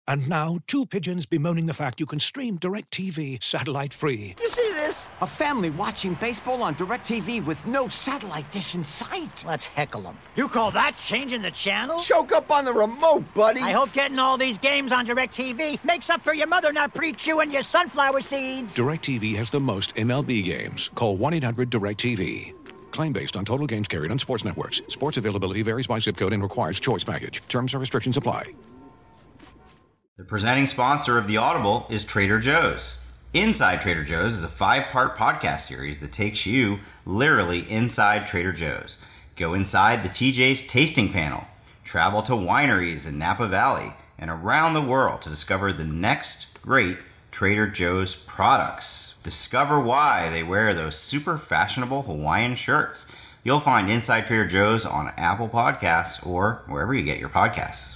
And now, two pigeons bemoaning the fact you can stream DirecTV satellite-free. You see this? A family watching baseball on DirecTV with no satellite dish in sight. Let's heckle them. You call that changing the channel? Choke up on the remote, buddy. I hope getting all these games on DirecTV makes up for your mother not pre-chewing your sunflower seeds. DirecTV has the most MLB games. Call 1-800-DirecTV. Claim based on total games carried on sports networks. Sports availability varies by zip code and requires choice package. Terms and restrictions apply. The presenting sponsor of The Audible is Trader Joe's. Inside Trader Joe's is a 5-part podcast series that takes you literally inside Trader Joe's. Go inside the TJ's tasting panel, travel to wineries in Napa Valley, and around the world to discover the next great Trader Joe's products. Discover why they wear those super fashionable Hawaiian shirts. You'll find Inside Trader Joe's on Apple Podcasts or wherever you get your podcasts.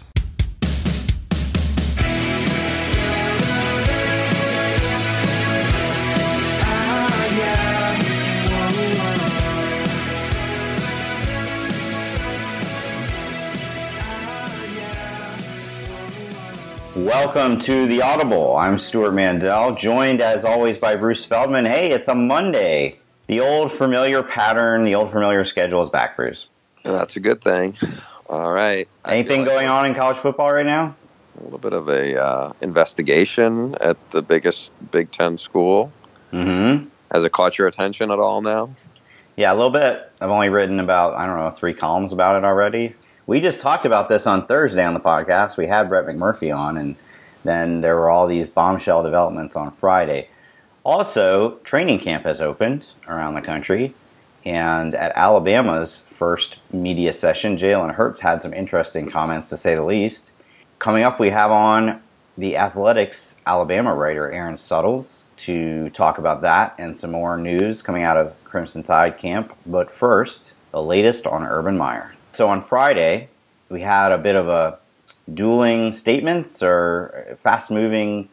Welcome to The Audible. I'm Stuart Mandel, joined as always by Bruce Feldman. Hey, it's a Monday. The old familiar pattern, the old familiar schedule is back, Bruce. That's a good thing. All right. Anything going on in college football right now? A little bit of a investigation at the biggest Big Ten school. Mm-hmm. Has it caught your attention at all now? Yeah, a little bit. I've only written about, 3 columns about it already. We just talked about this on Thursday on the podcast. We had Brett McMurphy on, and then there were all these bombshell developments on Friday. Also, training camp has opened around the country, and at Alabama's first media session, Jalen Hurts had some interesting comments, to say the least. Coming up, we have on the Athletics Alabama writer Aaron Suttles to talk about that and some more news coming out of Crimson Tide camp. But first, the latest on Urban Meyer. So on Friday, we had a bit of a dueling statements or fast-moving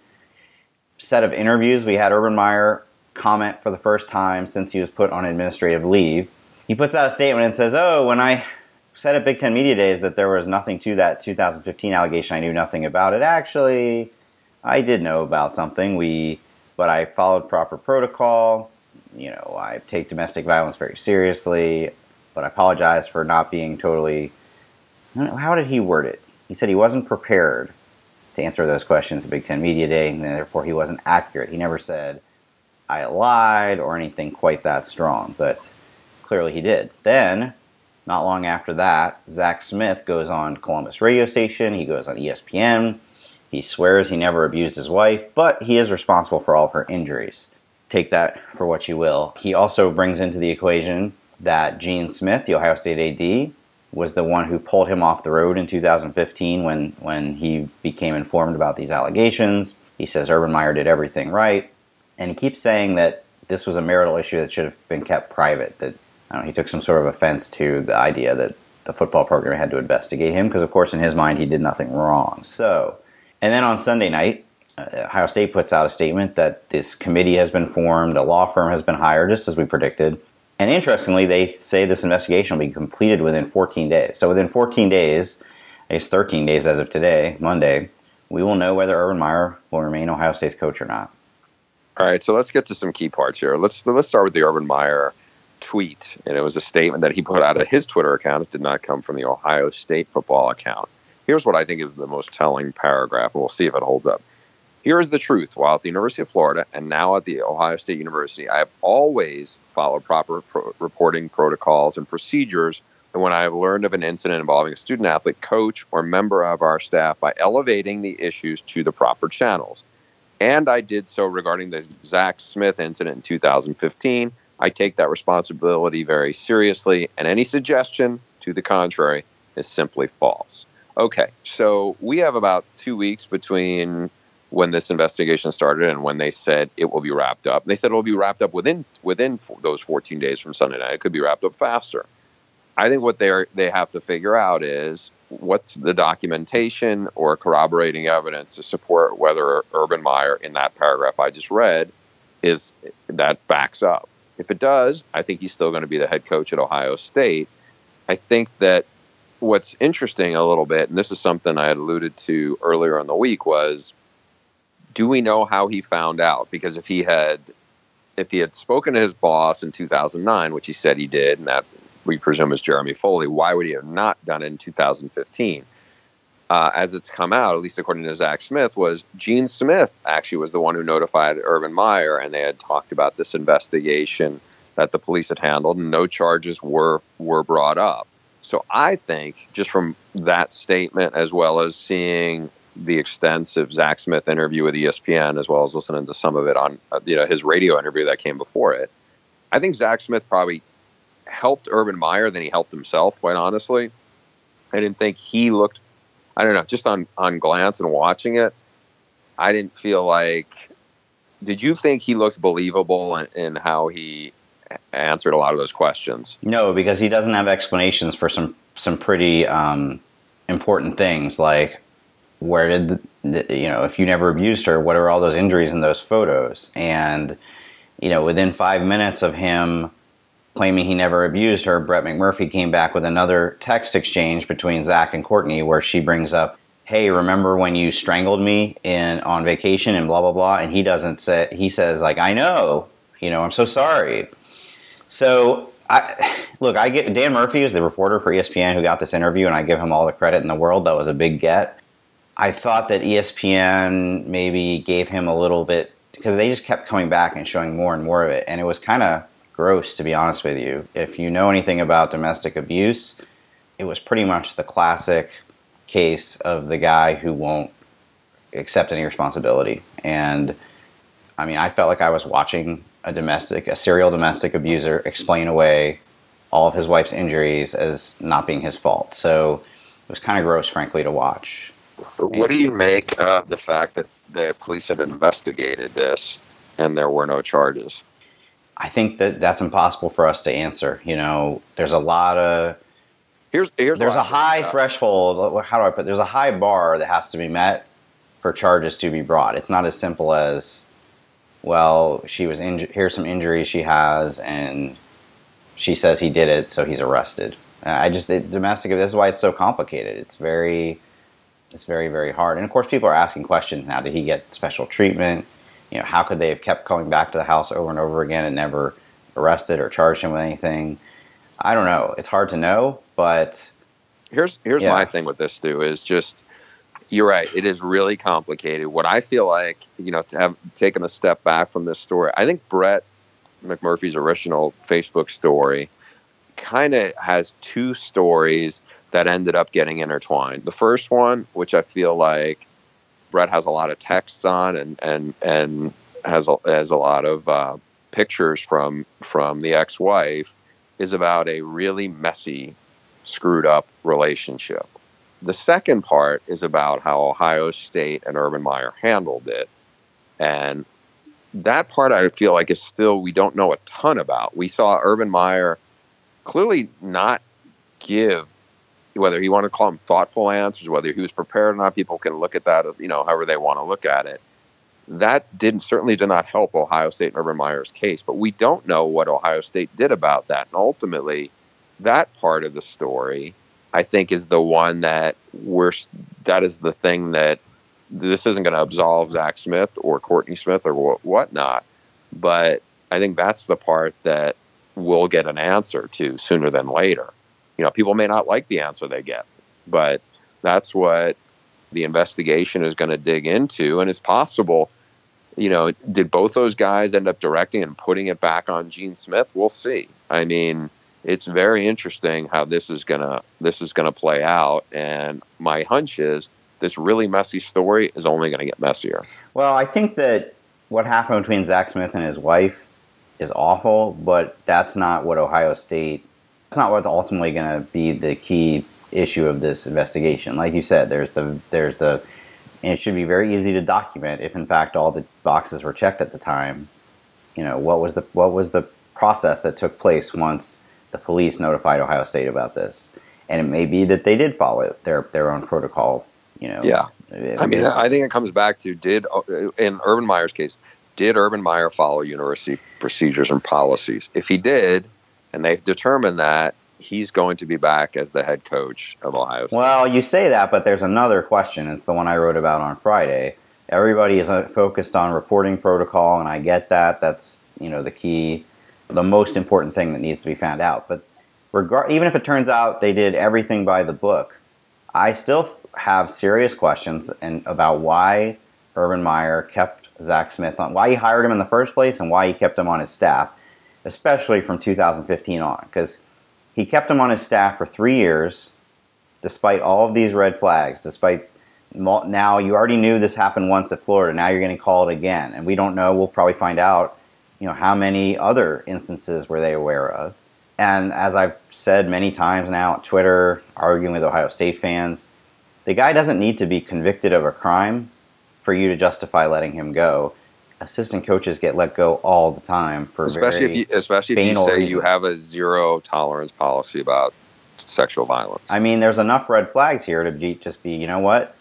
set of interviews. We had Urban Meyer comment for the first time since he was put on administrative leave. He puts out a statement and says, when I said at Big Ten Media Days that there was nothing to that 2015 allegation, I knew nothing about it. Actually, I did know about something, but I followed proper protocol. I take domestic violence very seriously. But I apologize for not being totally... How did he word it? He said he wasn't prepared to answer those questions at Big Ten Media Day, and therefore he wasn't accurate. He never said, I lied, or anything quite that strong, but clearly he did. Then, not long after that, Zach Smith goes on Columbus radio station, he goes on ESPN, he swears he never abused his wife, but he is responsible for all of her injuries. Take that for what you will. He also brings into the equation that Gene Smith, the Ohio State AD, was the one who pulled him off the road in 2015 when he became informed about these allegations. He says Urban Meyer did everything right. And he keeps saying that this was a marital issue that should have been kept private. That he took some sort of offense to the idea that the football program had to investigate him because, of course, in his mind, he did nothing wrong. And then on Sunday night, Ohio State puts out a statement that this committee has been formed, a law firm has been hired, just as we predicted. And interestingly, they say this investigation will be completed within 14 days. So within 14 days, I guess 13 days as of today, Monday, we will know whether Urban Meyer will remain Ohio State's coach or not. All right, so let's get to some key parts here. Let's start with the Urban Meyer tweet. And it was a statement that he put out at his Twitter account. It did not come from the Ohio State football account. Here's what I think is the most telling paragraph, and we'll see if it holds up. Here is the truth. While at the University of Florida and now at the Ohio State University, I have always followed proper reporting protocols and procedures. And when I have learned of an incident involving a student athlete, coach, or member of our staff by elevating the issues to the proper channels. And I did so regarding the Zach Smith incident in 2015. I take that responsibility very seriously, and any suggestion to the contrary is simply false. Okay, so we have about 2 weeks between when this investigation started and when they said it will be wrapped up. They said it will be wrapped up within those 14 days from Sunday night. It could be wrapped up faster. I think what they have to figure out is what's the documentation or corroborating evidence to support whether Urban Meyer in that paragraph I just read is that backs up. If it does, I think he's still going to be the head coach at Ohio State. I think that what's interesting a little bit, and this is something I had alluded to earlier in the week, was, do we know how he found out? Because if he had spoken to his boss in 2009, which he said he did, and that we presume is Jeremy Foley, why would he have not done it in 2015? As it's come out, at least according to Zach Smith, was Gene Smith actually was the one who notified Urban Meyer, and they had talked about this investigation that the police had handled, and no charges were brought up. So I think, just from that statement, as well as seeing the extensive Zach Smith interview with ESPN, as well as listening to some of it on his radio interview that came before it, I think Zach Smith probably helped Urban Meyer than he helped himself, quite honestly. I didn't think he looked, I don't know, just on glance and watching it, I didn't feel like, did you think he looked believable in how he answered a lot of those questions? No, because he doesn't have explanations for some pretty important things, like where did if you never abused her, what are all those injuries in those photos? And within 5 minutes of him claiming he never abused her, Brett McMurphy came back with another text exchange between Zach and Courtney where she brings up, hey, remember when you strangled me on vacation and blah blah blah? And he doesn't say, he says like, I know, I'm so sorry. So I get Dan Murphy is the reporter for ESPN who got this interview, and I give him all the credit in the world. That was a big get. I thought that ESPN maybe gave him a little bit, because they just kept coming back and showing more and more of it, and it was kind of gross, to be honest with you. If you know anything about domestic abuse, it was pretty much the classic case of the guy who won't accept any responsibility. And I mean, I felt like I was watching a serial domestic abuser explain away all of his wife's injuries as not being his fault. So it was kind of gross, frankly, to watch. What do you make of the fact that the police had investigated this and there were no charges? I think that's impossible for us to answer. There's a lot of... There's a high threshold. How do I put it? There's a high bar that has to be met for charges to be brought. It's not as simple as, well, she was injured. Here's some injuries she has, and she says he did it, so he's arrested. Domestic. This is why it's so complicated. It's very, very hard. And of course, people are asking questions now. Did he get special treatment? How could they have kept coming back to the house over and over again and never arrested or charged him with anything? I don't know. It's hard to know, but here's my thing with this, Stu, is just, you're right. It is really complicated. What I feel like, to have taken a step back from this story, I think Brett McMurphy's original Facebook story kind of has two stories that ended up getting intertwined. The first one, which I feel like Brett has a lot of texts on and has a lot of pictures from the ex-wife, is about a really messy, screwed up relationship. The second part is about how Ohio State and Urban Meyer handled it. And that part I feel like is still, we don't know a ton about. We saw Urban Meyer clearly not give, whether he wanted to call them thoughtful answers, whether he was prepared or not, people can look at that, however they want to look at it. That certainly did not help Ohio State and Urban Meyer's case, but we don't know what Ohio State did about that. And ultimately, that part of the story, I think, is the one that is the thing that this isn't going to absolve Zach Smith or Courtney Smith or whatnot, but I think that's the part that we'll get an answer to sooner than later. People may not like the answer they get, but that's what the investigation is going to dig into. And it's possible, did both those guys end up directing and putting it back on Gene Smith? We'll see. I mean, it's very interesting how this is gonna play out. And my hunch is this really messy story is only going to get messier. Well, I think that what happened between Zach Smith and his wife is awful, but that's not what Ohio State. That's not what's ultimately going to be the key issue of this investigation. Like you said, there's the, and it should be very easy to document if, in fact, all the boxes were checked at the time. What was the process that took place once the police notified Ohio State about this? And it may be that they did follow their own protocol. Yeah. I mean, I think it comes back to, in Urban Meyer's case, did Urban Meyer follow university procedures and policies? If he did, and they've determined that, he's going to be back as the head coach of Ohio State. Well, you say that, but there's another question. It's the one I wrote about on Friday. Everybody is focused on reporting protocol, and I get that. That's, the key, the most important thing that needs to be found out. But even if it turns out they did everything by the book, I still have serious questions about why Urban Meyer kept Zach Smith on, why he hired him in the first place, and why he kept him on his staff, especially from 2015 on, because he kept him on his staff for 3 years, despite all of these red flags, now you already knew this happened once at Florida, now you're getting called again, and we don't know, we'll probably find out, how many other instances were they aware of. And as I've said many times now on Twitter, arguing with Ohio State fans, the guy doesn't need to be convicted of a crime for you to justify letting him go. Assistant coaches get let go all the time for especially if you say reasons. You have a zero tolerance policy about sexual violence. I mean, there's enough red flags here to just be, you know what?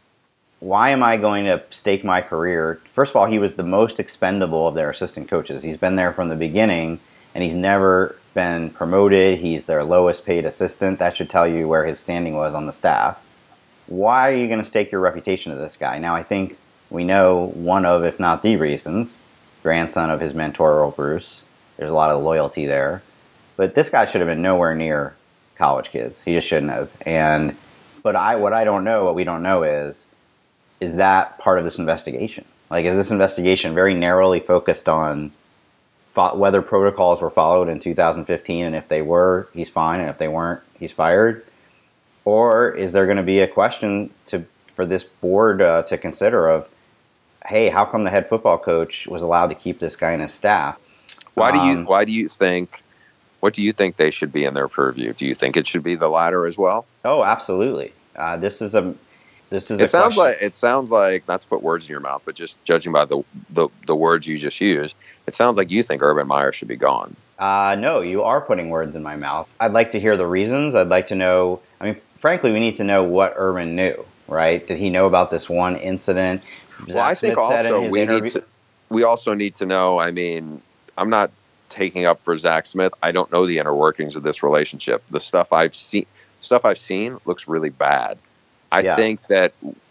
Why am I going to stake my career? First of all, he was the most expendable of their assistant coaches. He's been there from the beginning, and he's never been promoted. He's their lowest paid assistant. That should tell you where his standing was on the staff. Why are you going to stake your reputation to this guy? Now, I think we know one of, if not the reasons, grandson of his mentor, Earl Bruce. There's a lot of loyalty there. But this guy should have been nowhere near college kids. He just shouldn't have. But what we don't know is that part of this investigation? Like, is this investigation very narrowly focused on whether protocols were followed in 2015, and if they were, he's fine, and if they weren't, he's fired? Or is there going to be a question for this board to consider of, hey, how come the head football coach was allowed to keep this guy in his staff? What do you think they should be in their purview? Do you think it should be the latter as well? Oh, absolutely. This is it sounds like, not to put words in your mouth, but just judging by the words you just used, it sounds like you think Urban Meyer should be gone. No, you are putting words in my mouth. I'd like to hear the reasons. I'd like to know, frankly, we need to know what Urban knew, right? Did he know about this one incident? Well, I think also we also need to know, I'm not taking up for Zach Smith. I don't know the inner workings of this relationship. The stuff I've seen looks really bad. I think that,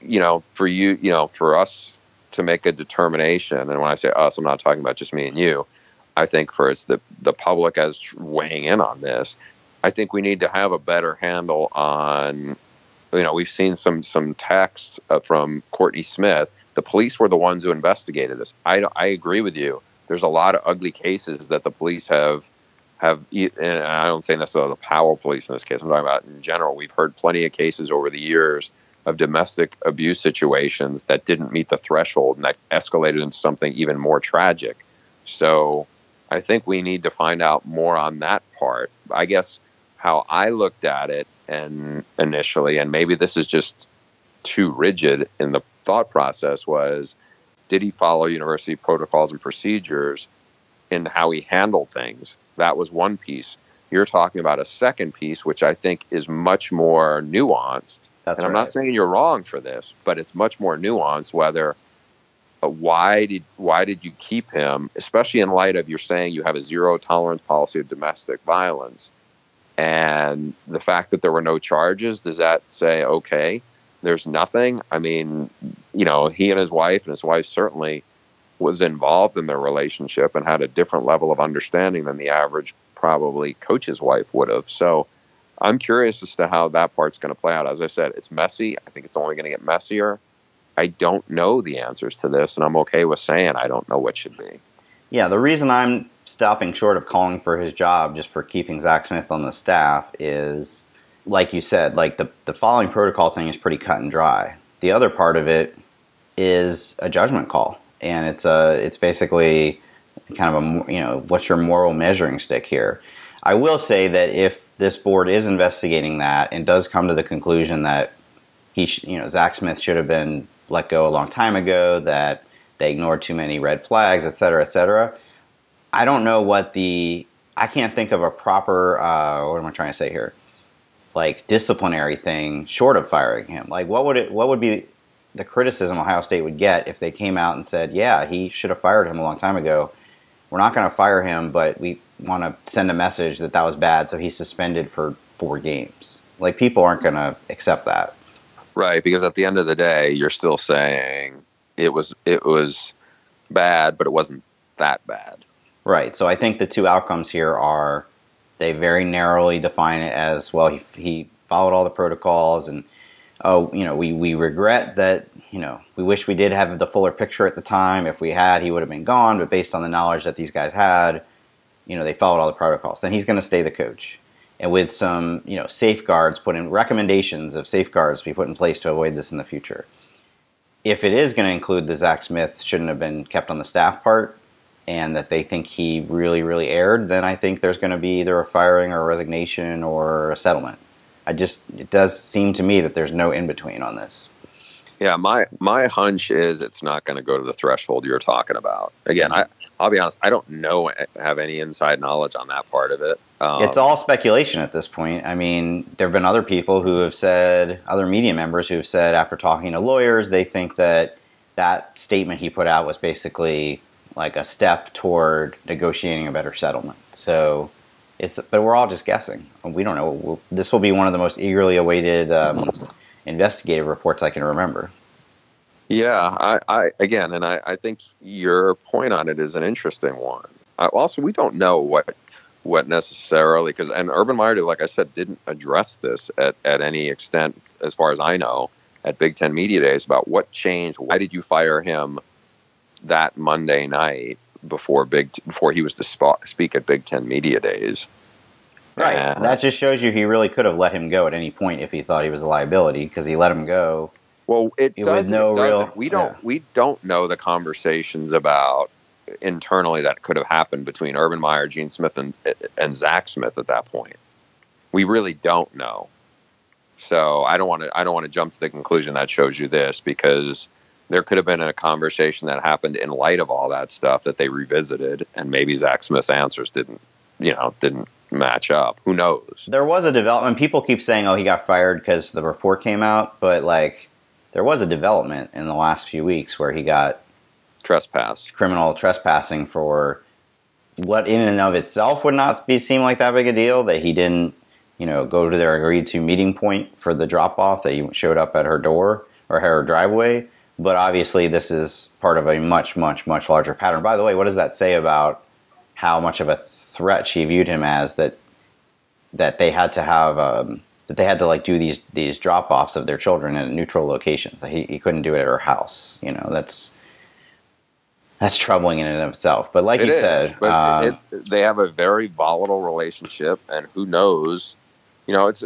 for us to make a determination, and when I say us, I'm not talking about just me and you. I think for the public as weighing in on this, I think we need to have a better handle on, we've seen some texts from Courtney Smith. The police were the ones who investigated this. I agree with you. There's a lot of ugly cases that the police have, and I don't say necessarily the Powell police in this case. I'm talking about in general. We've heard plenty of cases over the years of domestic abuse situations that didn't meet the threshold and that escalated into something even more tragic. So I think we need to find out more on that part. I guess how I looked at it initially, and maybe this is just too rigid in the thought process, was, did he follow university protocols and procedures in how he handled things? That was one piece. You're talking about a second piece, which I think is much more nuanced. I'm not saying you're wrong for this, but it's much more nuanced. Whether why did you keep him, especially in light of you're saying you have a zero tolerance policy of domestic violence, and the fact that there were no charges? Does that say, okay, there's nothing? He and his wife certainly was involved in their relationship and had a different level of understanding than the average probably coach's wife would have. So I'm curious as to how that part's going to play out. As I said, it's messy. I think it's only going to get messier. I don't know the answers to this, and I'm okay with saying I don't know what should be. Yeah, the reason I'm stopping short of calling for his job just for keeping Zach Smith on the staff is, like you said, like the following protocol thing is pretty cut and dry. The other part of it is a judgment call, and it's basically kind of what's your moral measuring stick here? I will say that if this board is investigating that and does come to the conclusion that Zach Smith should have been let go a long time ago, that they ignored too many red flags, et cetera, I don't know I can't think of a proper, what am I trying to say here? Like disciplinary thing short of firing him. Like what would be the criticism Ohio State would get if they came out and said, yeah, he should have fired him a long time ago. We're not going to fire him, but we want to send a message that was bad, so he's suspended for 4 games. Like, people aren't going to accept that. Right, because at the end of the day, you're still saying it was bad, but it wasn't that bad. Right. So I think the 2 outcomes here are, they very narrowly define it as, well, he followed all the protocols, and we regret that, we wish we did have the fuller picture at the time. If we had, he would have been gone, but based on the knowledge that these guys had, they followed all the protocols. Then he's going to stay the coach. And with some, safeguards recommendations of safeguards to be put in place to avoid this in the future. If it is going to include the Zach Smith shouldn't have been kept on the staff part, and that they think he really, really erred, then I think there's going to be either a firing or a resignation or a settlement. It does seem to me that there's no in-between on this. Yeah, my hunch is it's not going to go to the threshold you're talking about. Again, I'll be honest, I don't have any inside knowledge on that part of it. It's all speculation at this point. I mean, there have been other people who have said, other media members who have said after talking to lawyers, they think that statement he put out was basically like a step toward negotiating a better settlement. So but we're all just guessing. We don't know. This will be one of the most eagerly awaited investigative reports I can remember. Yeah, I think your point on it is an interesting one. Also, we don't know what necessarily, and Urban Meyer, like I said, didn't address this at any extent, as far as I know, at Big Ten Media Days about what changed. Why did you fire him that Monday night before he was to speak at Big Ten Media Days? Right. That just shows you he really could have let him go at any point if he thought he was a liability, because he let him go. Well, it doesn't. We don't know the conversations about internally that could have happened between Urban Meyer, Gene Smith, and Zach Smith at that point. We really don't know. So I don't want to jump to the conclusion that shows you this, because there could have been a conversation that happened in light of all that stuff that they revisited, and maybe Zach Smith's answers didn't match up. Who knows? There was a development. People keep saying, "Oh, he got fired because the report came out," but there was a development in the last few weeks where he got criminal trespassing for what in and of itself would not seem like that big a deal, that he didn't, go to their agreed to meeting point for the drop off, that he showed up at her door or her driveway. But obviously this is part of a much, much, much larger pattern. By the way, what does that say about how much of a threat she viewed him as, that they had to have do these drop offs of their children at neutral locations? He couldn't do it at her house. That's troubling in and of itself. But like you said, they have a very volatile relationship, and who knows? It's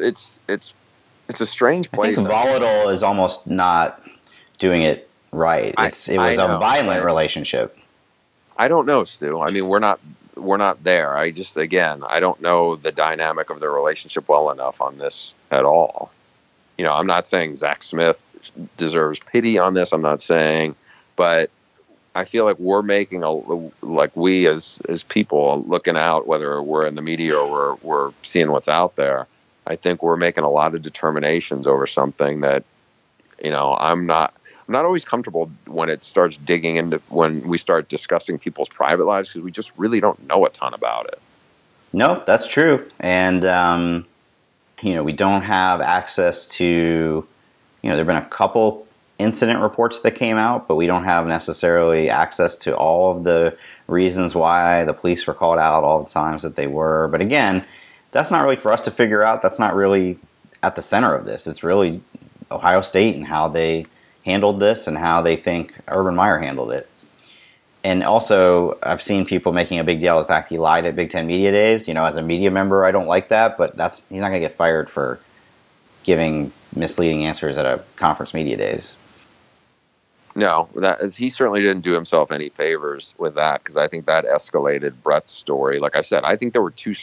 a strange place. I think volatile is almost not doing it right. It was a violent relationship. I don't know, Stu. I mean, we're not there. I don't know the dynamic of the relationship well enough on this at all. I'm not saying Zach Smith deserves pity on this. I'm not saying, but I feel like we're making we as people looking out, whether we're in the media or we're seeing what's out there, I think we're making a lot of determinations over something that, I'm not always comfortable when it starts digging into, when we start discussing people's private lives, because we just really don't know a ton about it. No, that's true. And, we don't have access to, there have been a couple incident reports that came out, but we don't have necessarily access to all of the reasons why the police were called out, all the times that they were. But again, that's not really for us to figure out. That's not really at the center of this. It's really Ohio State and how they handled this and how they think Urban Meyer handled it. And also, I've seen people making a big deal of the fact he lied at Big Ten Media Days. As a media member, I don't like that, but he's not going to get fired for giving misleading answers at a conference media days. No, he certainly didn't do himself any favors with that, because I think that escalated Brett's story. Like I said, I think there were two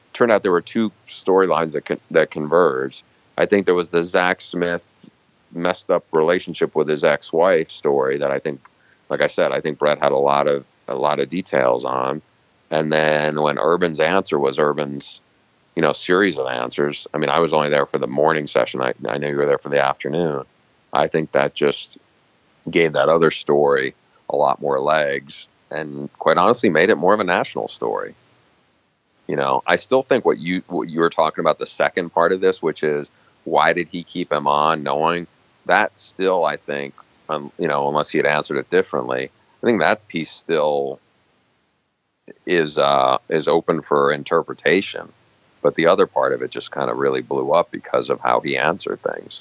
storylines that converged. I think there was the Zach Smith messed up relationship with his ex-wife story that I think, like I said, I think Brett had a lot of details on. And then when Urban's answer was Urban's, series of answers. I mean, I was only there for the morning session. I know you were there for the afternoon. I think that just gave that other story a lot more legs, and quite honestly made it more of a national story. I still think what you were talking about, the second part of this, which is why did he keep him on, knowing that still, I think, unless he had answered it differently, I think that piece still is open for interpretation. But the other part of it just kind of really blew up because of how he answered things.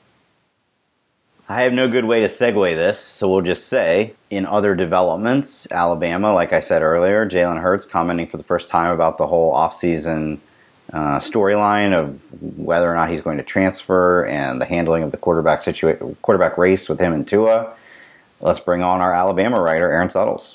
I have no good way to segue this, so we'll just say, in other developments, Alabama, like I said earlier, Jalen Hurts commenting for the first time about the whole offseason storyline of whether or not he's going to transfer and the handling of the quarterback race with him and Tua. Let's bring on our Alabama writer, Aaron Suttles.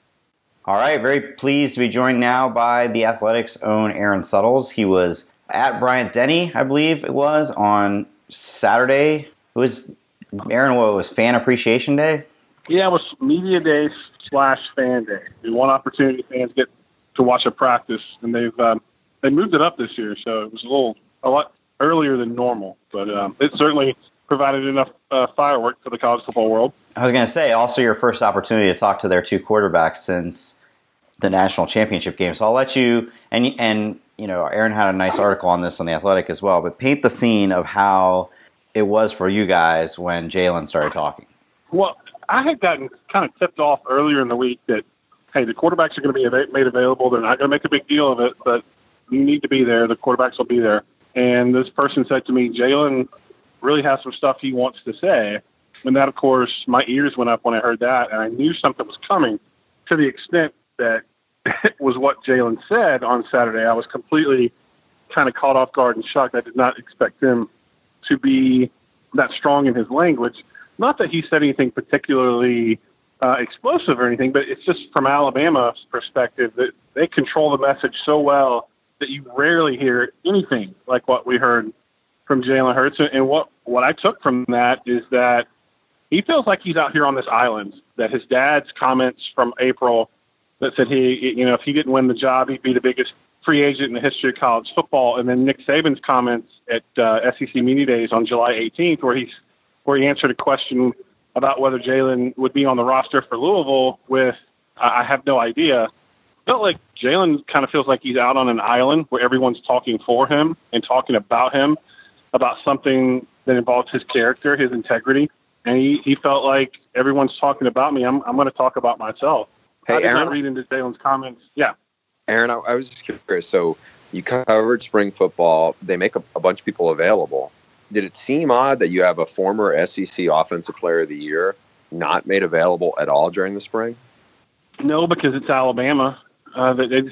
All right, very pleased to be joined now by The Athletic's own Aaron Suttles. He was at Bryant Denny, I believe it was, on Saturday. It was, Aaron, what was Fan Appreciation Day? Yeah, it was Media Day / Fan Day. The one opportunity fans get to watch a practice, and they moved it up this year, so it was a lot earlier than normal. But it certainly provided enough firework for the college football world. I was going to say, also your first opportunity to talk to their two quarterbacks since the national championship game. So I'll let you, and Aaron had a nice article on this on The Athletic as well, but paint the scene of how it was for you guys when Jalen started talking. Well, I had gotten kind of tipped off earlier in the week that, hey, the quarterbacks are going to be made available. They're not going to make a big deal of it, but you need to be there. The quarterbacks will be there. And this person said to me, Jalen really has some stuff he wants to say. And that, of course, my ears went up when I heard that, and I knew something was coming to the extent that it was what Jalen said on Saturday. I was completely kind of caught off guard and shocked. I did not expect him to be that strong in his language. Not that he said anything particularly explosive or anything, but it's just from Alabama's perspective that they control the message so well that you rarely hear anything like what we heard from Jalen Hurts. And what I took from that is that he feels like he's out here on this island, that his dad's comments from April that said if he didn't win the job, he'd be the biggest free agent in the history of college football. And then Nick Saban's comments at SEC Media Days on July 18th, where he answered a question about whether Jalen would be on the roster for Louisville with, I have no idea. Felt like Jalen kind of feels like he's out on an island where everyone's talking for him and talking about him, about something that involves his character, his integrity. And he felt like everyone's talking about me. I'm going to talk about myself. Hey, I did Aaron, not read into Jalen's comments. Yeah. Aaron, I was just curious. So you covered spring football. They make a bunch of people available. Did it seem odd that you have a former SEC Offensive Player of the Year not made available at all during the spring? No, because it's Alabama. I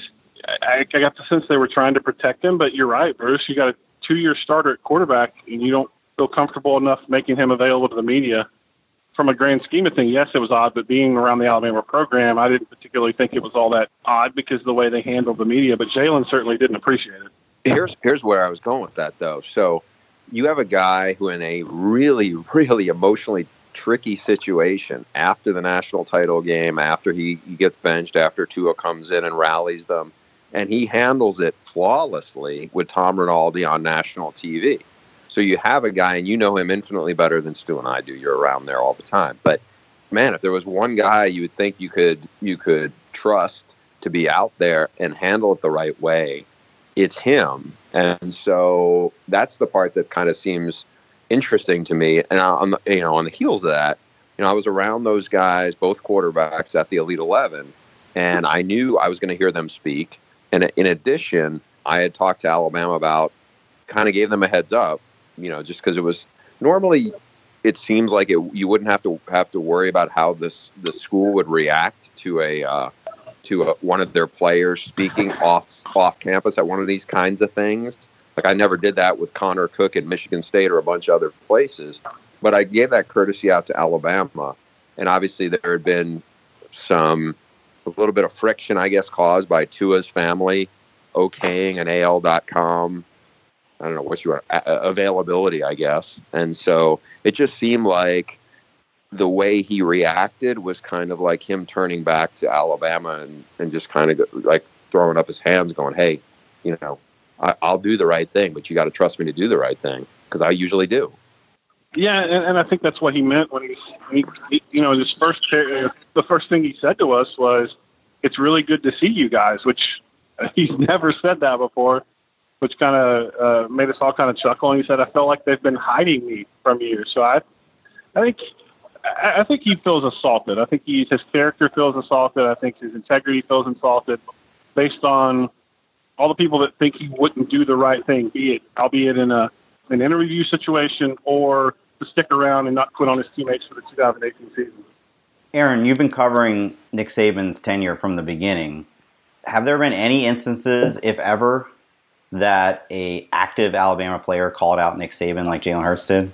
got the sense they were trying to protect him, but you're right, Bruce. You got a 2-year starter at quarterback, and you don't feel comfortable enough making him available to the media. From a grand scheme of things, yes, it was odd, but being around the Alabama program, I didn't particularly think it was all that odd because of the way they handled the media, but Jalen certainly didn't appreciate it. Here's where I was going with that, though. So you have a guy who in a really, really emotionally tricky situation after the national title game, after he gets benched, after Tua comes in and rallies them, and he handles it flawlessly with Tom Rinaldi on national TV. So you have a guy, and you know him infinitely better than Stu and I do. You're around there all the time. But, man, if there was one guy you would think you could trust to be out there and handle it the right way, it's him. And so that's the part that kind of seems interesting to me. And on the heels of that, I was around those guys, both quarterbacks at the Elite 11, and I knew I was going to hear them speak. And in addition, I had talked to Alabama about, kind of gave them a heads up, just because it was normally, it seems like you wouldn't have to worry about how the school would react to one of their players speaking off campus at one of these kinds of things. Like, I never did that with Connor Cook at Michigan State or a bunch of other places, but I gave that courtesy out to Alabama. And obviously there had been a little bit of friction, I guess, caused by Tua's family okaying an AL.com, I don't know what you want, availability, I guess. And so it just seemed like the way he reacted was kind of like him turning back to Alabama and just kind of like throwing up his hands going, hey, I'll do the right thing, but you got to trust me to do the right thing, because I usually do. Yeah, and I think that's what he meant when he the first thing he said to us was, it's really good to see you guys, which he's never said that before, which kind of made us all kind of chuckle. And he said, "I felt like they've been hiding me from you." So I think he feels assaulted. I think his character feels assaulted. I think his integrity feels insulted based on all the people that think he wouldn't do the right thing, albeit in an interview situation or to stick around and not quit on his teammates for the 2018 season. Aaron, you've been covering Nick Saban's tenure from the beginning. Have there been any instances, if ever, that a active Alabama player called out Nick Saban like Jalen Hurts did?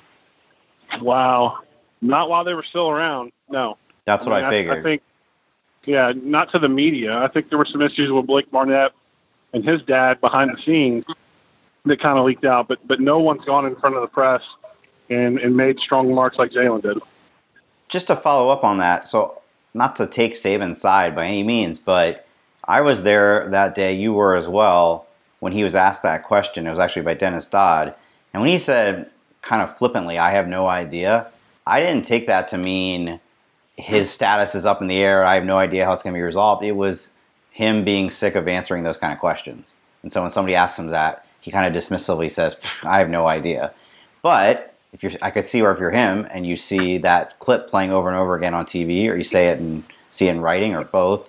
Wow. Not while they were still around, no. That's what I figured. I think, yeah, not to the media. I think there were some issues with Blake Barnett and his dad behind the scenes that kind of leaked out, but no one's gone in front of the press and made strong remarks like Jalen did. Just to follow up on that, so not to take Saban's side by any means, but I was there that day, you were as well, when he was asked that question. It was actually by Dennis Dodd. And when he said kind of flippantly, "I have no idea," I didn't take that to mean his status is up in the air, I have no idea how it's going to be resolved. It was him being sick of answering those kind of questions. And so when somebody asks him that, he kind of dismissively says, "I have no idea." But I could see where if you're him and you see that clip playing over and over again on TV, or you see it in writing, or both,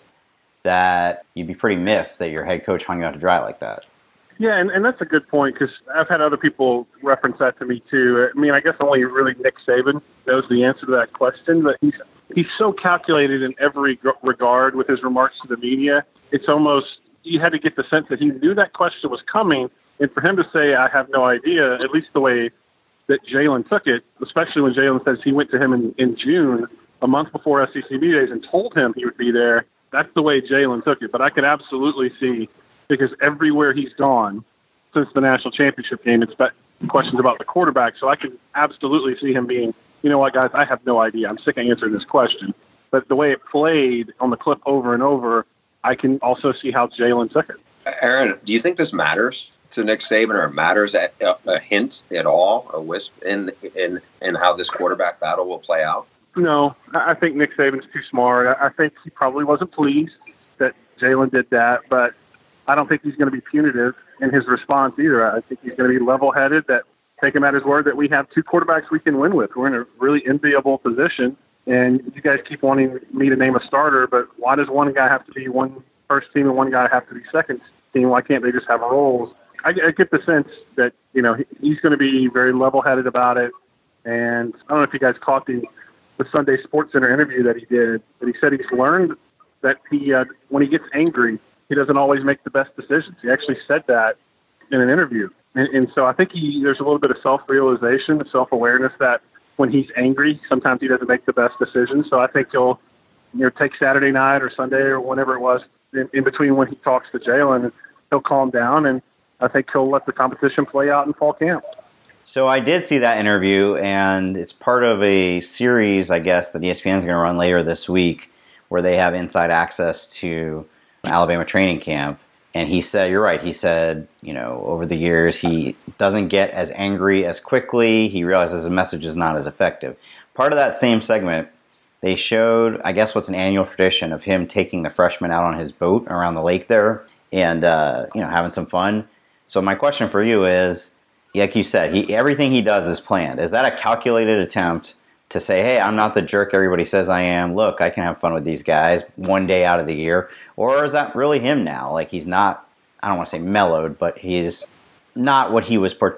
that you'd be pretty miffed that your head coach hung you out to dry like that. Yeah, and that's a good point, because I've had other people reference that to me too. I mean, I guess only really Nick Saban knows the answer to that question, but he's so calculated in every regard with his remarks to the media. It's almost, you had to get the sense that he knew that question was coming, and for him to say, "I have no idea," at least the way that Jalen took it, especially when Jalen says he went to him in June, a month before SEC Media Days, and told him he would be there. That's the way Jalen took it. But I can absolutely see, because everywhere he's gone since the national championship game, it's been questions about the quarterback. So I can absolutely see him being, "You know what, guys, I have no idea. I'm sick of answering this question." But the way it played on the clip over and over, I can also see how Jalen took it. Aaron, do you think this matters to Nick Saban, or matters at a hint at all, a wisp in how this quarterback battle will play out? No, I think Nick Saban's too smart. I think he probably wasn't pleased that Jalen did that, but I don't think he's going to be punitive in his response either. I think he's going to be level-headed, that take him at his word that we have two quarterbacks we can win with. We're in a really enviable position, and you guys keep wanting me to name a starter, but why does one guy have to be one first team and one guy have to be second team? Why can't they just have roles? I get the sense that, he's going to be very level-headed about it. And I don't know if you guys caught the Sunday Sports Center interview that he did, but he said he's learned that when he gets angry, he doesn't always make the best decisions. He actually said that in an interview. And so I think there's a little bit of self-realization, self-awareness that when he's angry, sometimes he doesn't make the best decisions. So I think he'll take Saturday night or Sunday or whenever it was in between when he talks to Jalen, and he'll calm down, and I think he'll let the competition play out in fall camp. So I did see that interview, and it's part of a series, I guess, that ESPN is going to run later this week, where they have inside access to Alabama training camp. And he said, you're right, he said, over the years, he doesn't get as angry as quickly. He realizes his message is not as effective. Part of that same segment, they showed, I guess, what's an annual tradition of him taking the freshmen out on his boat around the lake there and, having some fun. So my question for you is, like you said, everything he does is planned. Is that a calculated attempt to say, hey, I'm not the jerk everybody says I am. Look, I can have fun with these guys one day out of the year. Or is that really him now? Like, he's not, I don't want to say mellowed, but he's not what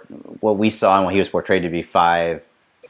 we saw and what he was portrayed to be 5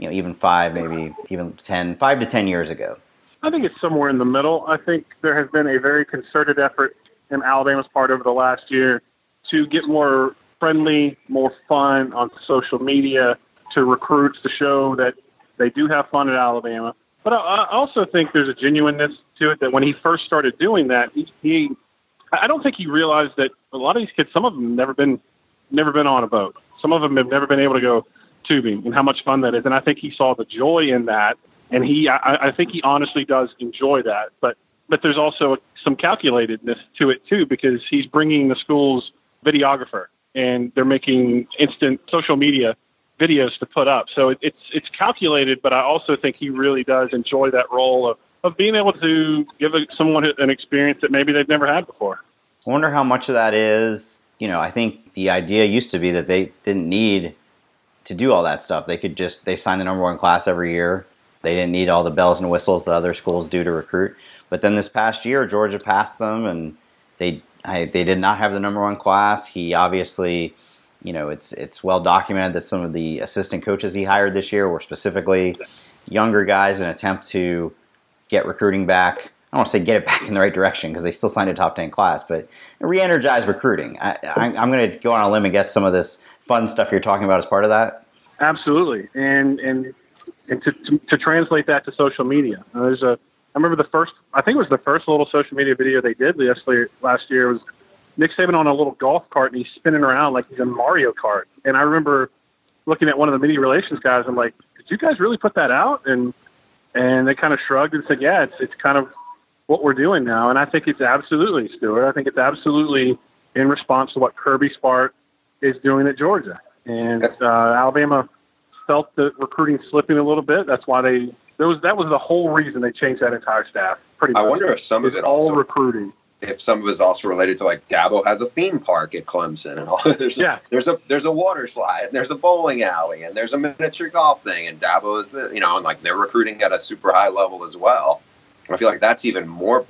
to 10 years ago. I think it's somewhere in the middle. I think there has been a very concerted effort in Alabama's part over the last year to get more friendly, more fun on social media, to recruits, to show that they do have fun at Alabama. But I also think there's a genuineness to it, that when he first started doing that, I don't think he realized that a lot of these kids, some of them never been on a boat. Some of them have never been able to go tubing, and how much fun that is. And I think he saw the joy in that, and I think he honestly does enjoy that. But there's also some calculatedness to it too, because he's bringing the school's videographer, and they're making instant social media videos to put up. So it's calculated, but I also think he really does enjoy that role of being able to give someone an experience that maybe they've never had before. I wonder how much of that is, I think the idea used to be that they didn't need to do all that stuff. They signed the number one class every year. They didn't need all the bells and whistles that other schools do to recruit. But then this past year, Georgia passed them, and they did not have the number one class. He obviously, it's well documented that some of the assistant coaches he hired this year were specifically younger guys in an attempt to get recruiting back. I don't want to say get it back in the right direction because they still signed a top 10 class, but re-energize recruiting. I'm going to go on a limb and guess some of this fun stuff you're talking about as part of that. Absolutely, and to translate that to social media, I remember I think it was the first little social media video they did last year was Nick Saban on a little golf cart and he's spinning around like he's in Mario Kart. And I remember looking at one of the media relations guys. I'm like, did you guys really put that out? And they kind of shrugged and said, yeah, it's kind of what we're doing now. And I think it's absolutely, Stuart. I think it's absolutely in response to what Kirby Smart is doing at Georgia. And Alabama felt the recruiting slipping a little bit. That's why that was the whole reason they changed that entire staff. Pretty much. I wonder if some of it all recruiting. If some of it is also related to like Dabo has a theme park at Clemson and all. There's a water slide, and there's a bowling alley, and there's a miniature golf thing, and Dabo is and like they're recruiting at a super high level as well. I feel like that's even more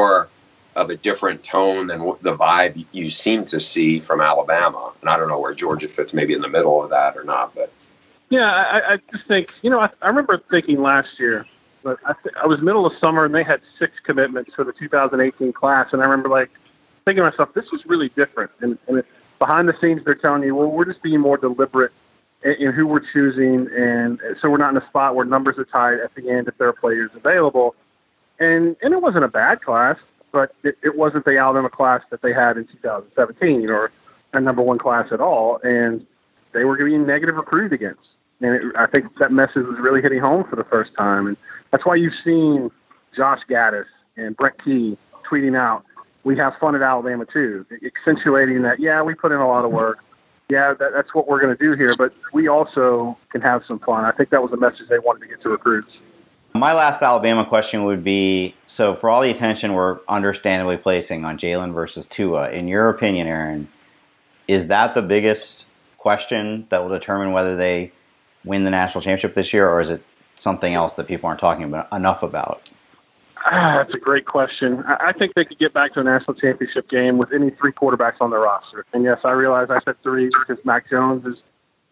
of a different tone than the vibe you seem to see from Alabama. And I don't know where Georgia fits, maybe in the middle of that or not. But yeah, I just think, I remember thinking last year, but I was middle of summer and they had 6 commitments for the 2018 class. And I remember thinking to myself, this is really different. And behind the scenes, they're telling you, well, we're just being more deliberate in who we're choosing. And so we're not in a spot where numbers are tied at the end if there are players available. And it wasn't a bad class, but it wasn't the Alabama class that they had in 2017 or a number one class at all. And they were getting negative recruited against. And I think that message was really hitting home for the first time. And that's why you've seen Josh Gaddis and Brett Key tweeting out, we have fun at Alabama too, accentuating that, yeah, we put in a lot of work. Yeah, that's what we're going to do here, but we also can have some fun. I think that was the message they wanted to get to recruits. My last Alabama question would be, so for all the attention we're understandably placing on Jalen versus Tua, in your opinion, Aaron, is that the biggest question that will determine whether they win the national championship this year, or is it something else that people aren't talking enough about? That's a great question. I think they could get back to a national championship game with any 3 quarterbacks on their roster. And yes, I realize I said 3 because Mac Jones is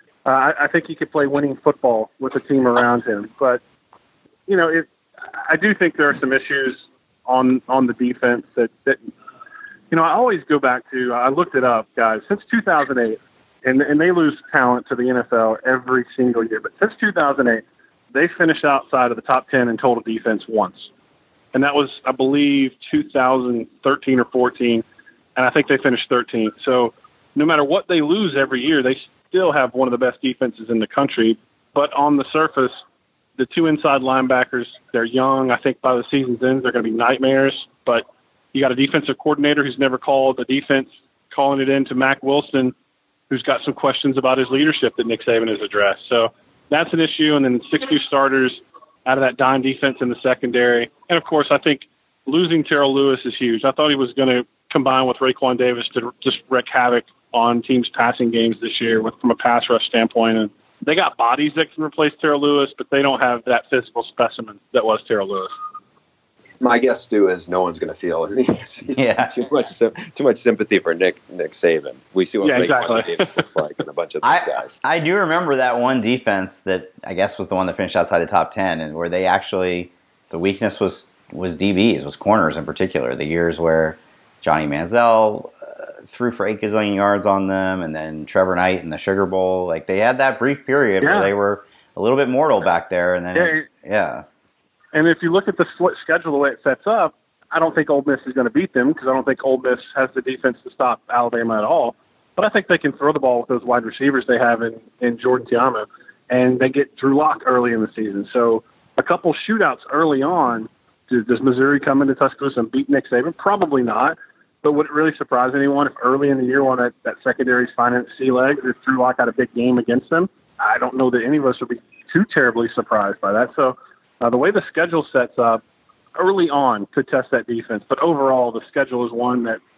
I think he could play winning football with a team around him. But I do think there are some issues on the defense that I always go back to. I looked it up, guys. Since 2008, and they lose talent to the NFL every single year. But since 2008, they finished outside of the top 10 in total defense once. And that was, I believe, 2013 or 14. And I think they finished 13th. So no matter what they lose every year, they still have one of the best defenses in the country. But on the surface, the 2 inside linebackers, they're young. I think by the season's end, they're going to be nightmares. But you got a defensive coordinator who's never called the defense, calling it in to Mack Wilson, who's got some questions about his leadership that Nick Saban has addressed. So that's an issue. And then 6 new starters out of that dime defense in the secondary. And, of course, I think losing Terrell Lewis is huge. I thought he was going to combine with Raekwon Davis to just wreak havoc on teams' passing games this year from a pass rush standpoint. And they got bodies that can replace Terrell Lewis, but they don't have that physical specimen that was Terrell Lewis. My guess, Stu, is no one's going to feel too much sympathy for Nick Saban. We see what Raekwon Davis looks like and a bunch of these guys. I do remember that one defense that I guess was the one that finished outside the top 10, and where they actually, the weakness was DBs, was corners in particular. The years where Johnny Manziel threw for 8 gazillion yards on them, and then Trevor Knight in the Sugar Bowl. Like, they had that brief period where they were a little bit mortal back there, and then And if you look at the schedule the way it sets up, I don't think Ole Miss is going to beat them because I don't think Ole Miss has the defense to stop Alabama at all. But I think they can throw the ball with those wide receivers they have in Jordan Ta'amu, and they get Drew Lock early in the season. So a couple shootouts early on. Does Missouri come into Tuscaloosa and beat Nick Saban? Probably not. But would it really surprise anyone if early in the year when that secondary's finding its sea legs, if Drew Lock had a big game against them? I don't know that any of us would be too terribly surprised by that. So the way the schedule sets up early on could test that defense. But overall, the schedule is one that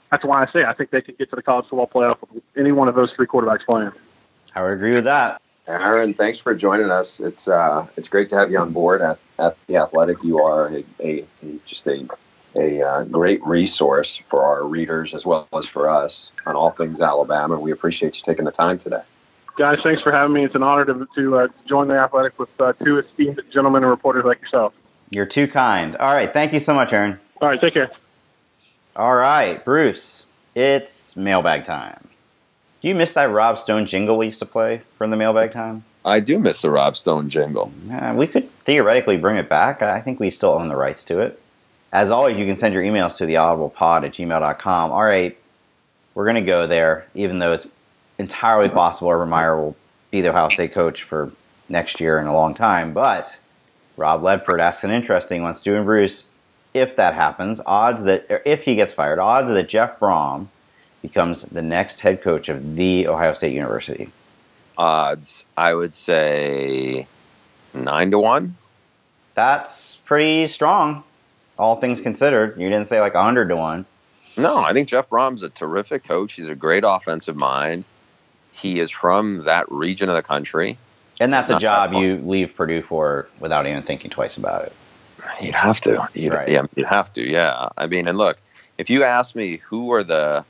that's why I say I think they could get to the college football playoff with any one of those three quarterbacks playing. I would agree with that. Aaron, thanks for joining us. It's great to have you on board at The Athletic. You are a great resource for our readers as well as for us on all things Alabama. We appreciate you taking the time today. Guys, thanks for having me. It's an honor to join The Athletic with two esteemed gentlemen and reporters like yourself. You're too kind. All right, thank you so much, Aaron. All right, take care. All right, Bruce, it's mailbag time. Do you miss that Rob Stone jingle we used to play from the mailbag time? I do miss the Rob Stone jingle. We could theoretically bring it back. I think we still own the rights to it. As always, you can send your emails to theaudiblepod@gmail.com. All right, we're going to go there, even though it's entirely possible Urban Meyer will be the Ohio State coach for next year and a long time. But Rob Ledford asks an interesting one. Stu and Bruce, if that happens, if he gets fired, odds that Jeff Brom becomes the next head coach of the Ohio State University. Odds, I would say 9-1. That's pretty strong, all things considered. You didn't say like 100-1. No, I think Jeff Brom's a terrific coach. He's a great offensive mind. He is from that region of the country. And that's a job you leave Purdue for without even thinking twice about it. You'd have to. You'd have to, yeah. I mean, and look, if you ask me who are the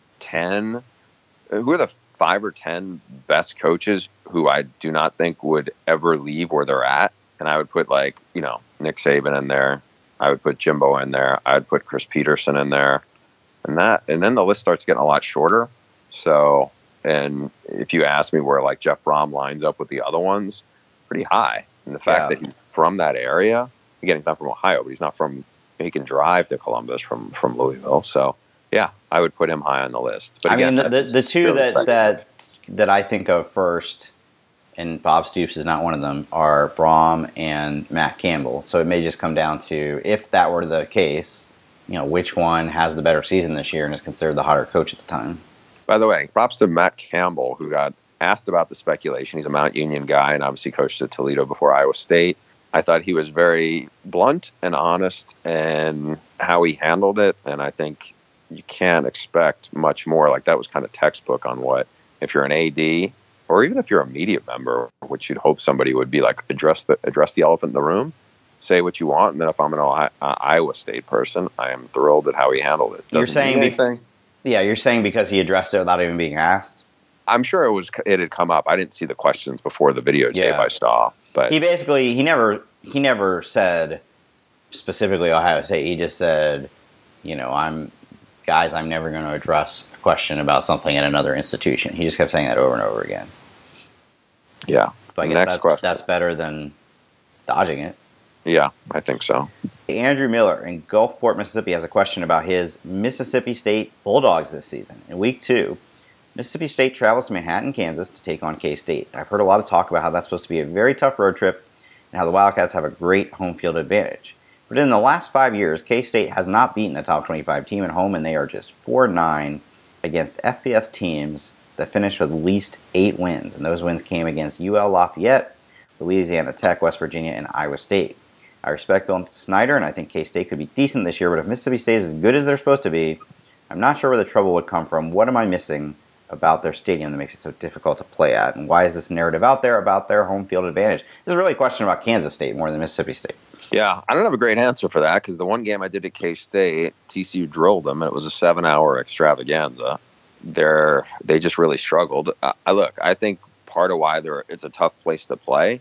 5 or 10 best coaches who I do not think would ever leave where they're at, and I would put Nick Saban in there, I would put Jimbo in there, I would put Chris Peterson in there, and then the list starts getting a lot shorter. So, and if you ask me where like Jeff Brom lines up with the other ones, pretty high. And the fact that he's from that area, again, he's not from Ohio, but he's not from, he can drive to Columbus from Louisville. So, yeah, I would put him high on the list. But again, I mean, the two that I think of first, and Bob Stoops is not one of them, are Brom and Matt Campbell. So it may just come down to, if that were the case, which one has the better season this year and is considered the hotter coach at the time. By the way, props to Matt Campbell, who got asked about the speculation. He's a Mount Union guy and obviously coached at Toledo before Iowa State. I thought he was very blunt and honest in how he handled it, and I think you can't expect much more. Like, that was kind of textbook on what, if you're an AD or even if you're a media member, which you'd hope somebody would be like, address the elephant in the room, say what you want. And then if I'm an Iowa State person, I am thrilled at how he handled it. You're saying because he addressed it without even being asked? I'm sure it had come up. I didn't see the questions before the videotape I saw. But he never said specifically Ohio State. He just said, I'm never going to address a question about something at another institution. He just kept saying that over and over again. Yeah. So I guess that's better than dodging it. Yeah, I think so. Andrew Miller in Gulfport, Mississippi has a question about his Mississippi State Bulldogs this season. In week 2, Mississippi State travels to Manhattan, Kansas to take on K-State. I've heard a lot of talk about how that's supposed to be a very tough road trip and how the Wildcats have a great home field advantage. But in the last 5 years, K-State has not beaten a top 25 team at home, and they are just 4-9 against FBS teams that finished with at least 8 wins. And those wins came against UL Lafayette, Louisiana Tech, West Virginia, and Iowa State. I respect Bill Snyder, and I think K-State could be decent this year, but if Mississippi State is as good as they're supposed to be, I'm not sure where the trouble would come from. What am I missing about their stadium that makes it so difficult to play at? And why is this narrative out there about their home field advantage? This is really a question about Kansas State more than Mississippi State. Yeah, I don't have a great answer for that, because the one game I did at K-State, TCU drilled them, and it was a 7-hour extravaganza. They just really struggled. I think part of why it's a tough place to play,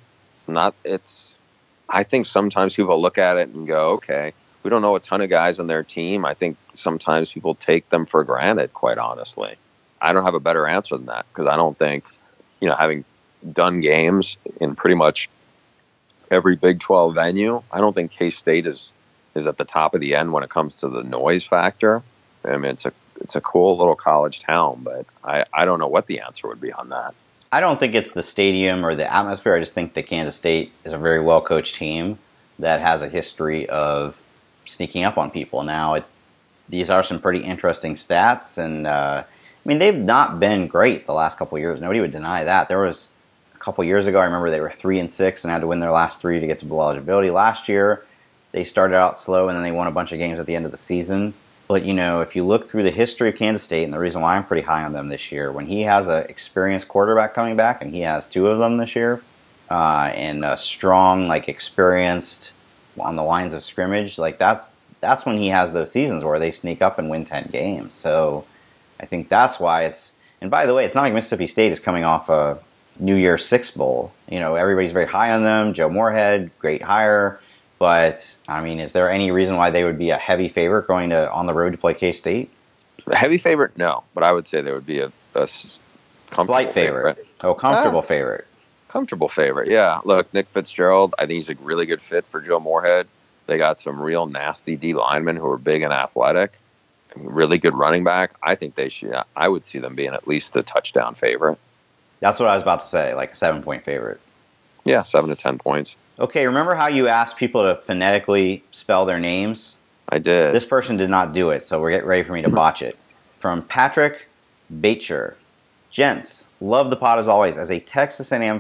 I think sometimes people look at it and go, okay, we don't know a ton of guys on their team. I think sometimes people take them for granted, quite honestly. I don't have a better answer than that, because I don't think, having done games in pretty much every Big 12 venue, I don't think K-State is at the top of the end when it comes to the noise factor. I mean, it's a cool little college town, but I don't know what the answer would be on that. I don't think it's the stadium or the atmosphere. I just think that Kansas State is a very well-coached team that has a history of sneaking up on people. Now, these are some pretty interesting stats, and they've not been great the last couple of years. Nobody would deny that. There was a couple of years ago, I remember they were 3-6 and had to win their last 3 to get to bowl eligibility. Last year, they started out slow, and then they won a bunch of games at the end of the season. But, if you look through the history of Kansas State, and the reason why I'm pretty high on them this year, when he has an experienced quarterback coming back, and he has 2 of them this year, and a strong, experienced on the lines of scrimmage, that's when he has those seasons where they sneak up and win 10 games. So I think that's why it's... And by the way, it's not like Mississippi State is coming off a New Year's Six Bowl. Everybody's very high on them. Joe Moorhead, great hire. But, is there any reason why they would be a heavy favorite going on the road to play K-State? A heavy favorite? No. But I would say they would be a slight favorite. Oh, comfortable favorite. Comfortable favorite, yeah. Look, Nick Fitzgerald, I think he's a really good fit for Joe Moorhead. They got some real nasty D linemen who are big and athletic. Really good running back. I think I would see them being at least a touchdown favorite. That's what I was about to say, like a 7-point favorite. Yeah, 7 to 10 points. Okay, remember how you asked people to phonetically spell their names? I did. This person did not do it, so we're getting ready for me to botch it. From Patrick Bacher. Gents, love the pod as always. As a Texas A&M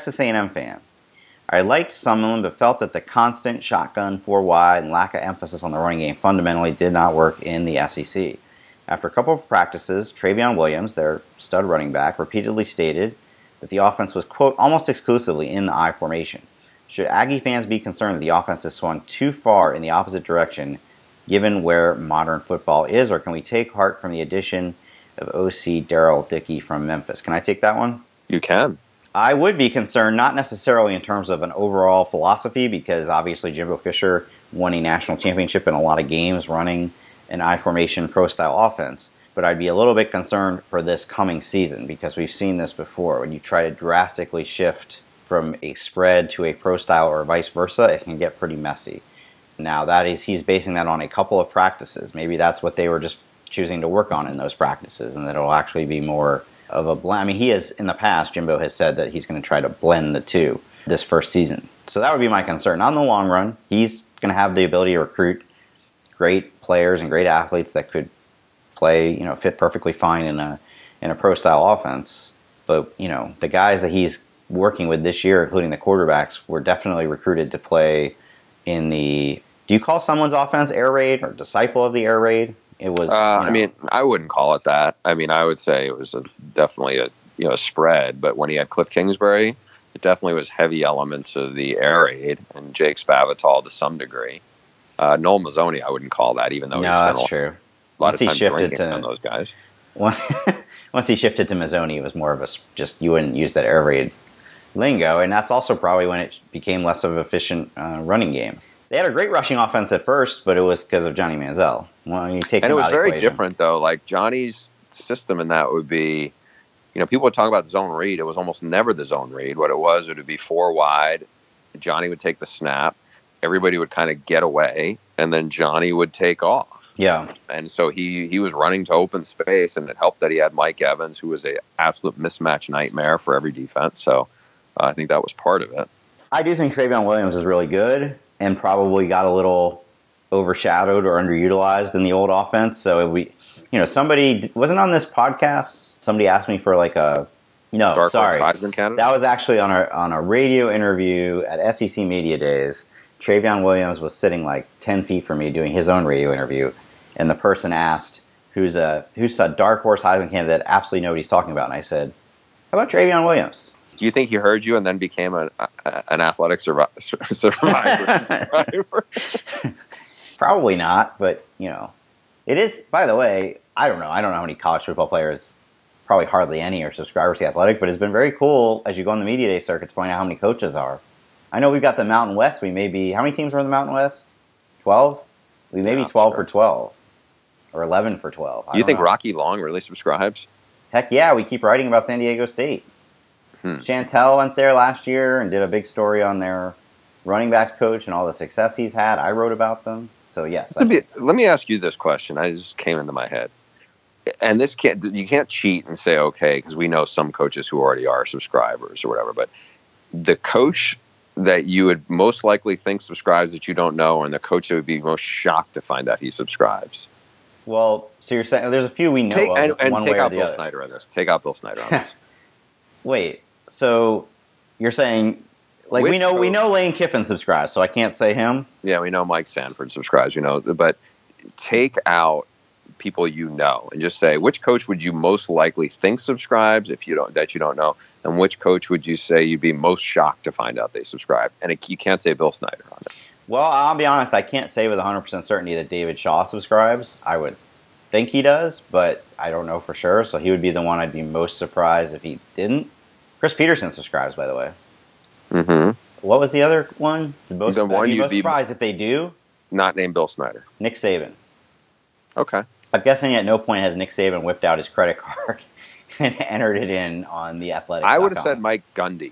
fan, I liked some of them, but felt that the constant shotgun 4 wide and lack of emphasis on the running game fundamentally did not work in the SEC. After a couple of practices, Travion Williams, their stud running back, repeatedly stated that the offense was, quote, almost exclusively in the I formation. Should Aggie fans be concerned that the offense has swung too far in the opposite direction given where modern football is, or can we take heart from the addition of OC Daryl Dickey from Memphis? Can I take that one? You can. I would be concerned, not necessarily in terms of an overall philosophy, because obviously Jimbo Fisher won a national championship in a lot of games running an I-formation pro-style offense. But I'd be a little bit concerned for this coming season, because we've seen this before. When you try to drastically shift from a spread to a pro-style or vice versa, it can get pretty messy. Now, he's basing that on a couple of practices. Maybe that's what they were just choosing to work on in those practices, and that it'll actually be more of a blend. He has, in the past, Jimbo has said that he's going to try to blend the two this first season. So that would be my concern. Not in the long run. He's going to have the ability to recruit great players and great athletes that could play, fit perfectly fine in a pro-style offense. But, the guys that he's working with this year, including the quarterbacks, were definitely recruited to play in the... Do you call someone's offense air raid or disciple of the air raid? It was. I wouldn't call it that. I would say it was definitely a spread. But when he had Cliff Kingsbury, it definitely was heavy elements of the air raid and Jake Spavital to some degree. Noel Mazzoni, I wouldn't call that, even though he spent a lot of time drinking on those guys. Once he shifted to Mazzoni, it was more of just you wouldn't use that air raid lingo, and that's also probably when it became less of an efficient running game. They had a great rushing offense at first, but it was because of Johnny Manziel. And it was very different, though. Like, Johnny's system in that would be, people would talk about the zone read. It was almost never the zone read. What it would be 4 wide. Johnny would take the snap. Everybody would kind of get away, and then Johnny would take off. Yeah. And so he was running to open space, and it helped that he had Mike Evans, who was an absolute mismatch nightmare for every defense. So I think that was part of it. I do think Travion Williams is really good, and probably got a little overshadowed or underutilized in the old offense. So if we, somebody wasn't on this podcast. Somebody asked me for like a, Dark sorry, Heisman candidate? That was actually on a radio interview at SEC Media Days. Travion Williams was sitting like 10 feet from me doing his own radio interview, and the person asked, "Who's a dark horse Heisman candidate that absolutely nobody's talking about?" And I said, "How about Travion Williams?" Do you think he heard you and then became an athletic survivor? Probably not, but it is. By the way, I don't know how many college football players, probably hardly any, are subscribers to The Athletic. But it's been very cool as you go on the media day circuit to find out how many coaches are. I know we've got the Mountain West. We may be, how many teams are in the Mountain West? 12. We may be 12 for 12, or 11 for 12. You think Rocky Long really subscribes? Heck yeah, we keep writing about San Diego State. Chantel went there last year and did a big story on their running backs coach and all the success he's had. I wrote about them. So, yes. Let me ask you this question. I just came into my head. And you can't cheat and say, okay, because we know some coaches who already are subscribers or whatever. But the coach that you would most likely think subscribes that you don't know, and the coach that would be most shocked to find out he subscribes. Well, so you're saying there's a few we know of. And one take way out or the Bill other. Snyder on this. Take out Bill Snyder on this. Wait, so you're saying, like, we know Lane Kiffin subscribes, so I can't say him? Yeah, we know Mike Sanford subscribes, but take out people you know and just say, which coach would you most likely think subscribes if you don't know, and which coach would you say you'd be most shocked to find out they subscribe? And you can't say Bill Snyder on it. Well, I'll be honest, I can't say with 100% certainty that David Shaw subscribes. I would think he does, but I don't know for sure, so he would be the one I'd be most surprised if he didn't. Chris Peterson subscribes, by the way. Mm-hmm. What was the other one? The one I'd be you'd most be surprised if they do. Not named Bill Snyder. Nick Saban. Okay. I'm guessing at no point has Nick Saban whipped out his credit card and entered it in on the Athletic. I would have said Mike Gundy.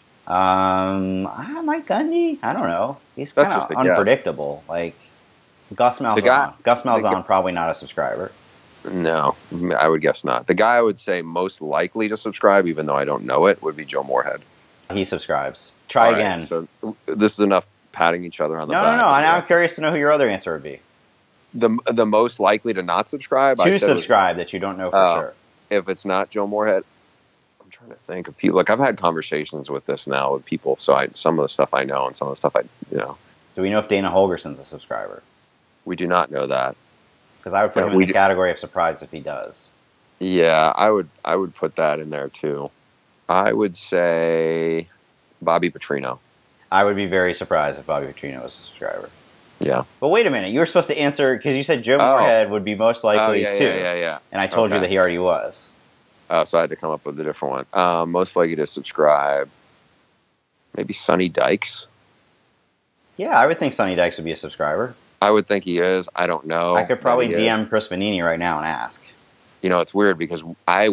Mike Gundy? I don't know. He's kind of unpredictable. Like Gus Malzahn. Gus Malzahn, probably not a subscriber. No, I would guess not. The guy I would say most likely to subscribe, even though I don't know it, would be Joe Moorhead. He subscribes. Try again. So this is enough patting each other on the back. No. Now I'm curious to know who your other answer would be. The most likely to not subscribe? To subscribe that you don't know for sure. If it's not Joe Moorhead, I'm trying to think of people. Like, I've had conversations with this now with people, so some of the stuff I know and some of the stuff Do we know if Dana Holgerson's a subscriber? We do not know that. Because I would put him in the category of surprise if he does. Yeah, I would put that in there too. I would say Bobby Petrino. I would be very surprised if Bobby Petrino was a subscriber. Yeah. But wait a minute. You were supposed to answer, because you said Joe Moorhead would be most likely too. Yeah. And I told you that he already was. So I had to come up with a different one. Most likely to subscribe, maybe Sonny Dykes. Yeah, I would think Sonny Dykes would be a subscriber. I would think he is. I don't know. I could probably DM Chris Vanini right now and ask. You know, it's weird because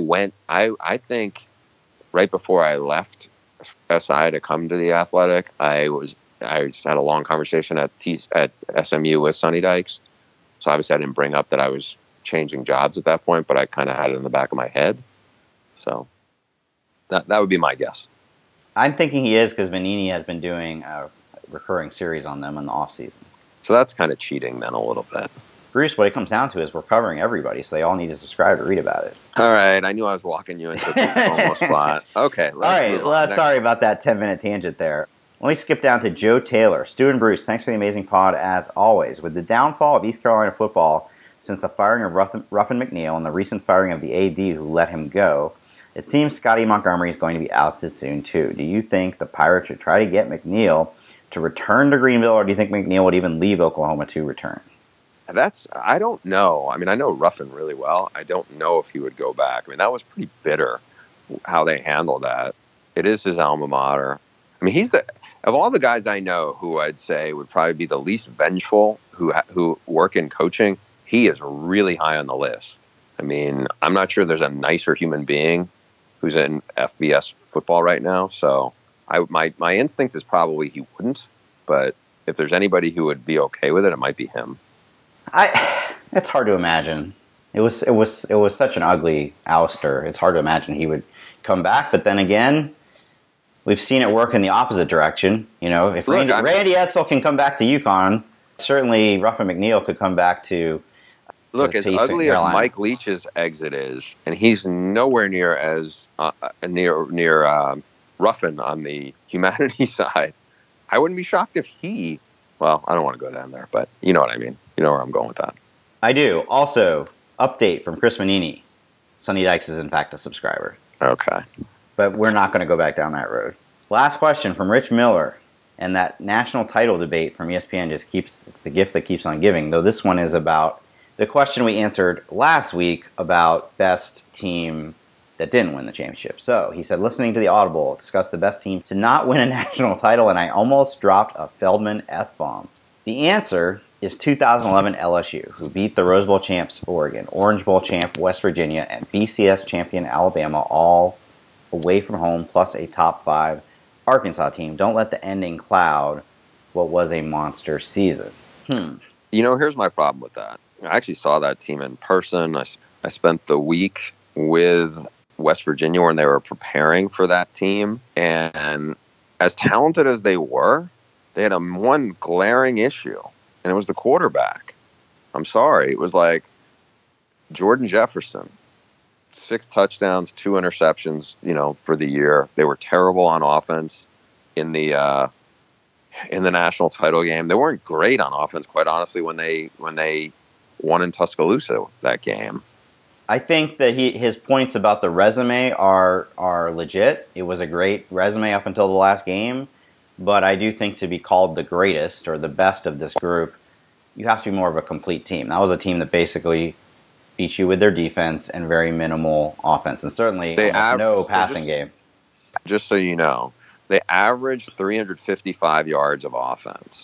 I think right before I left SI to come to the Athletic, I just had a long conversation at SMU with Sonny Dykes. So obviously I didn't bring up that I was changing jobs at that point, but I kind of had it in the back of my head. So that would be my guess. I'm thinking he is because Vanini has been doing a recurring series on them in the off season. So that's kind of cheating then a little bit. Bruce, what it comes down to is we're covering everybody, so they all need to subscribe to read about it. All right. I knew I was walking you into a almost spot. Okay. Sorry about that 10-minute tangent there. Let me skip down to Joe Taylor. Stu and Bruce, thanks for the amazing pod as always. With the downfall of East Carolina football since the firing of Ruffin McNeil and the recent firing of the AD who let him go, it seems Scotty Montgomery is going to be ousted soon too. Do you think the Pirates should try to get McNeil to return to Greenville, or do you think McNeil would even leave Oklahoma to return? I don't know. I mean, I know Ruffin really well. I don't know if he would go back. I mean, that was pretty bitter how they handled that. It is his alma mater. I mean, of all the guys I know who I'd say would probably be the least vengeful who work in coaching, he is really high on the list. I mean, I'm not sure there's a nicer human being who's in FBS football right now. So my instinct is probably he wouldn't. But if there's anybody who would be okay with it, it might be him. It's hard to imagine. It was such an ugly ouster. It's hard to imagine he would come back. But then again, we've seen it work in the opposite direction. You know, if Randy Edsall can come back to UConn, certainly Ruffin McNeil could come back to. Look, as ugly as Mike Leach's exit is, and he's nowhere near as near Ruffin on the humanities side. I wouldn't be shocked if he. Well, I don't want to go down there, but you know what I mean. You know where I'm going with that. I do. Also, update from Chris Vanini. Sonny Dykes is, in fact, a subscriber. Okay. But we're not going to go back down that road. Last question from Rich Miller. And that national title debate from ESPN it's the gift that keeps on giving. Though this one is about the question we answered last week about best team that didn't win the championship. So he said, listening to the Audible, discussed the best team to not win a national title, and I almost dropped a Feldman F-bomb. The answer is 2011 LSU, who beat the Rose Bowl champs Oregon, Orange Bowl champ West Virginia, and BCS champion Alabama, all away from home, plus a top 5 Arkansas team. Don't let the ending cloud what was a monster season. You know, here's my problem with that. I actually saw that team in person. I spent the week with West Virginia when they were preparing for that team, and as talented as they were, they had one glaring issue, and it was the quarterback. I'm sorry. It was like Jordan Jefferson, 6 touchdowns, 2 interceptions, for the year. They were terrible on offense in the national title game. They weren't great on offense, quite honestly, when they won in Tuscaloosa that game. I think that his points about the resume are legit. It was a great resume up until the last game, but I do think to be called the greatest or the best of this group, you have to be more of a complete team. That was a team that basically beat you with their defense and very minimal offense, and certainly no passing game. Just so you know, they averaged 355 yards of offense.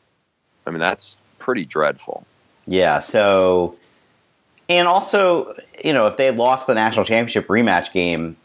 I mean, that's pretty dreadful. Yeah, so... And also, if they had lost the national championship rematch game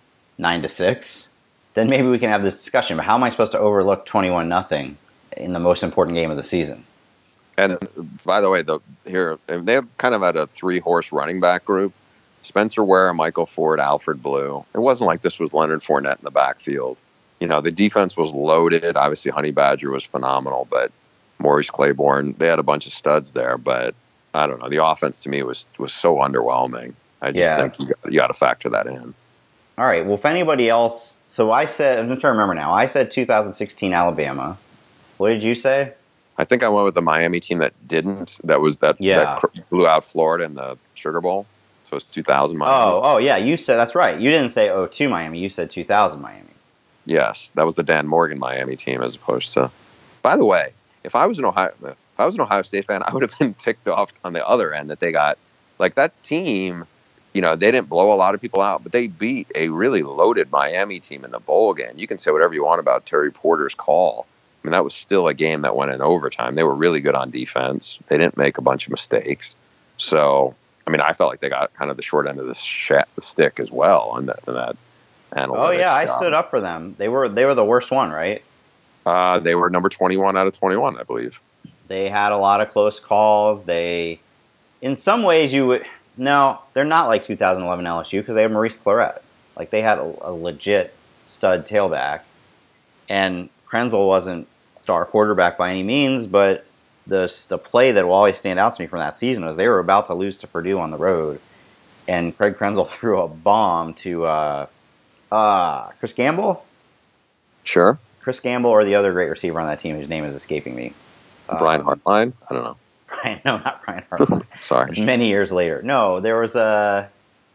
9-6, then maybe we can have this discussion. But how am I supposed to overlook 21-0 in the most important game of the season? And by the way, they kind of had a 3-horse running back group: Spencer Ware, Michael Ford, Alfred Blue. It wasn't like this was Leonard Fournette in the backfield. The defense was loaded. Obviously, Honey Badger was phenomenal, but Maurice Claiborne, they had a bunch of studs there, but I don't know. The offense to me was so underwhelming. I just think you got to factor that in. All right. Well, if anybody else, so I'm trying to remember now. I said 2016 Alabama. What did you say? I think I went with the Miami team that didn't. That blew out Florida in the Sugar Bowl. So it's 2000 Miami. Oh yeah. You said that's right. You didn't say 02 Miami. You said 2000 Miami. Yes, that was the Dan Morgan Miami team as opposed to. By the way, if I was an Ohio State fan, I would have been ticked off on the other end that they got, like, that team, they didn't blow a lot of people out, but they beat a really loaded Miami team in the bowl game. You can say whatever you want about Terry Porter's call. I mean, that was still a game that went in overtime. They were really good on defense. They didn't make a bunch of mistakes. So, I mean, I felt like they got kind of the short end of the stick as well on that analytics. Oh, yeah, I stood up for them. They were the worst one, right? They were number 21 out of 21, I believe. They had a lot of close calls. In some ways, no, they're not like 2011 LSU because they have Maurice Clarett. Like, they had a legit stud tailback. And Krenzel wasn't star quarterback by any means, but the play that will always stand out to me from that season was they were about to lose to Purdue on the road, and Craig Krenzel threw a bomb to Chris Gamble? Sure. Chris Gamble or the other great receiver on that team whose name is escaping me. Brian Hartline? I don't know. No, not Brian Hartline. Sorry. It's many years later. No, there was oh,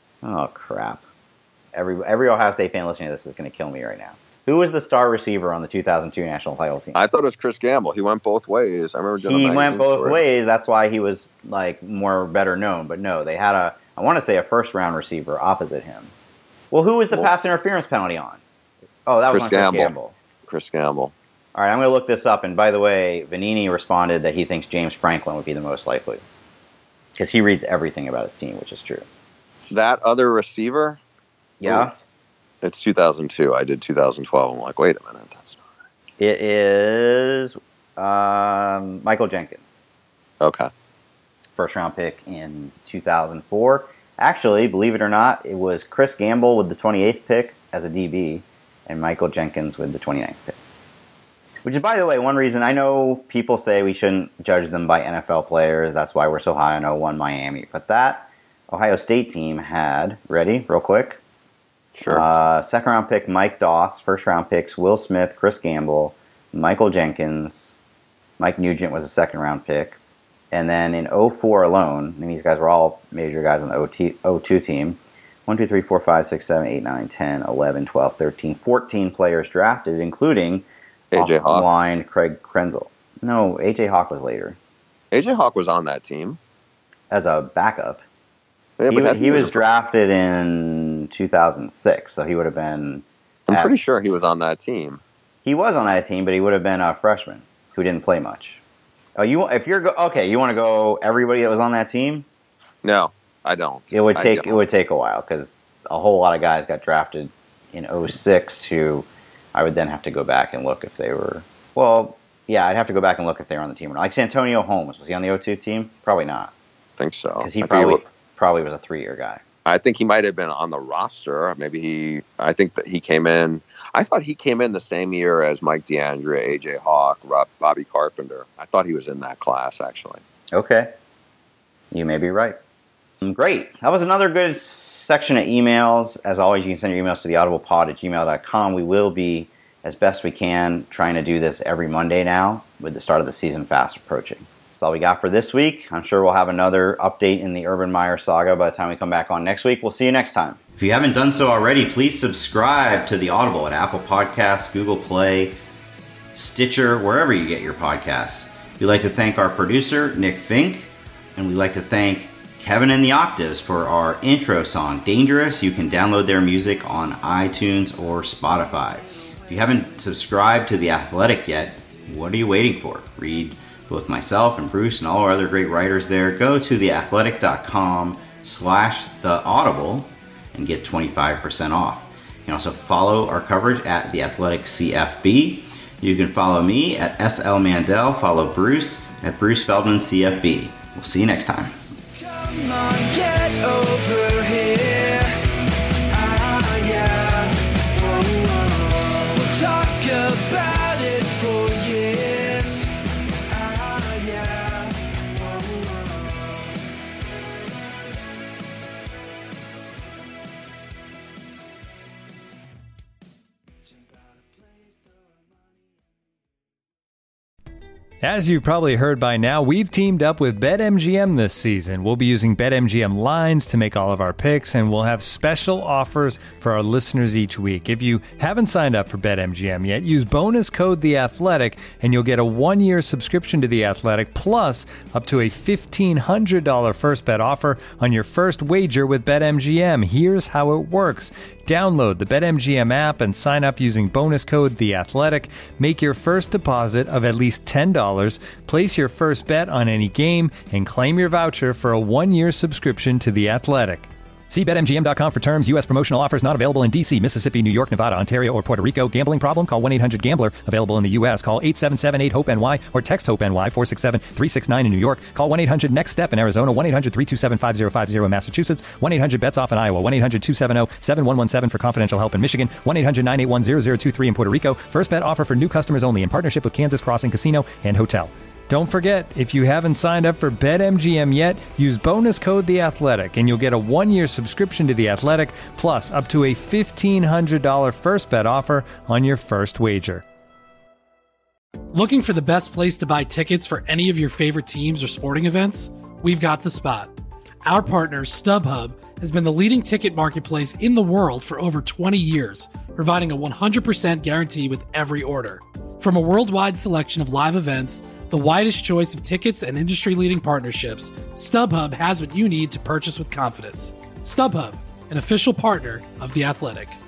crap. Every Ohio State fan listening to this is going to kill me right now. Who was the star receiver on the 2002 national title team? I thought it was Chris Gamble. He went both ways. I remember doing He went both ways. That's why he was better known. But no, they had I want to say a first-round receiver opposite him. Well, who was the pass interference penalty on? Oh, that was on Chris Gamble. Chris Gamble. All right, I'm going to look this up. And by the way, Vanini responded that he thinks James Franklin would be the most likely because he reads everything about his team, which is true. That other receiver? Yeah. Ooh, it's 2002. I did 2012. I'm like, wait a minute. That's not right. It is Michael Jenkins. Okay. First-round pick in 2004. Actually, believe it or not, it was Chris Gamble with the 28th pick as a DB and Michael Jenkins with the 29th pick. Which is, by the way, one reason I know people say we shouldn't judge them by NFL players. That's why we're so high on 01 Miami. But that Ohio State team had, ready, real quick? Sure. Second-round pick Mike Doss. First-round picks Will Smith, Chris Gamble, Michael Jenkins. Mike Nugent was a second-round pick. And then in 04 alone, and these guys were all major guys on the 02 team, 1, 2, 3, 4, 5, 6, 7, 8, 9, 10, 11, 12, 13, 14 players drafted, including A.J. Hawk. Line Craig Krenzel. No, A.J. Hawk was later. A.J. Hawk was on that team. As a backup. Yeah, he was drafted in 2006, so he would have been... I'm pretty sure he was on that team. He was on that team, but he would have been a freshman who didn't play much. Oh, you want to go everybody that was on that team? No, I don't. It would take a while because a whole lot of guys got drafted in 06 who I would then have to go back and look if they were. Well, yeah, I'd have to go back and look if they were on the team or not. Like Santonio Holmes, was he on the 02 team? Probably not. I think so. Because he probably was a 3-year guy. I think he might have been on the roster. I think that he came in. I thought he came in the same year as Mike DeAndrea, A.J. Hawk, Bobby Carpenter. I thought he was in that class, actually. Okay. You may be right. Great. That was another good section of emails. As always, you can send your emails to theaudiblepod@gmail.com. We will be, as best we can, trying to do this every Monday now with the start of the season fast approaching. That's all we got for this week. I'm sure we'll have another update in the Urban Meyer saga by the time we come back on next week. We'll see you next time. If you haven't done so already, please subscribe to The Audible at Apple Podcasts, Google Play, Stitcher, wherever you get your podcasts. We'd like to thank our producer, Nick Fink, and we'd like to thank Kevin and the Octaves for our intro song, Dangerous. You can download their music on iTunes or Spotify. If you haven't subscribed to The Athletic yet, what are you waiting for? Read both myself and Bruce and all our other great writers there. Go to theathletic.com/theaudible and get 25% off. You can also follow our coverage at The Athletic CFB. You can follow me at SL Mandel. Follow Bruce at Bruce Feldman CFB. We'll see you next time. Come on, get over here. Yeah. Whoa. We'll talk about it for years. Yeah. Whoa. As you've probably heard by now, we've teamed up with BetMGM this season. We'll be using BetMGM lines to make all of our picks, and we'll have special offers for our listeners each week. If you haven't signed up for BetMGM yet, use bonus code THEATHLETIC, and you'll get a 1-year subscription to The Athletic, plus up to a $1,500 first bet offer on your first wager with BetMGM. Here's how it works. Download the BetMGM app and sign up using bonus code THEATHLETIC. Make your first deposit of at least $10. Place your first bet on any game and claim your voucher for a 1-year subscription to The Athletic. See BetMGM.com for terms. U.S. promotional offers not available in D.C., Mississippi, New York, Nevada, Ontario, or Puerto Rico. Gambling problem? Call 1-800-GAMBLER. Available in the U.S. Call 877-8-HOPE-NY or text HOPE-NY 467-369 in New York. Call 1-800-NEXT-STEP in Arizona. 1-800-327-5050 in Massachusetts. 1-800-BETS-OFF in Iowa. 1-800-270-7117 for confidential help in Michigan. 1-800-981-0023 in Puerto Rico. First bet offer for new customers only in partnership with Kansas Crossing Casino and Hotel. Don't forget, if you haven't signed up for BetMGM yet, use bonus code THEATHLETIC, and you'll get a 1-year subscription to The Athletic, plus up to a $1,500 first bet offer on your first wager. Looking for the best place to buy tickets for any of your favorite teams or sporting events? We've got the spot. Our partner, StubHub, has been the leading ticket marketplace in the world for over 20 years, providing a 100% guarantee with every order. From a worldwide selection of live events, the widest choice of tickets and industry-leading partnerships, StubHub has what you need to purchase with confidence. StubHub, an official partner of The Athletic.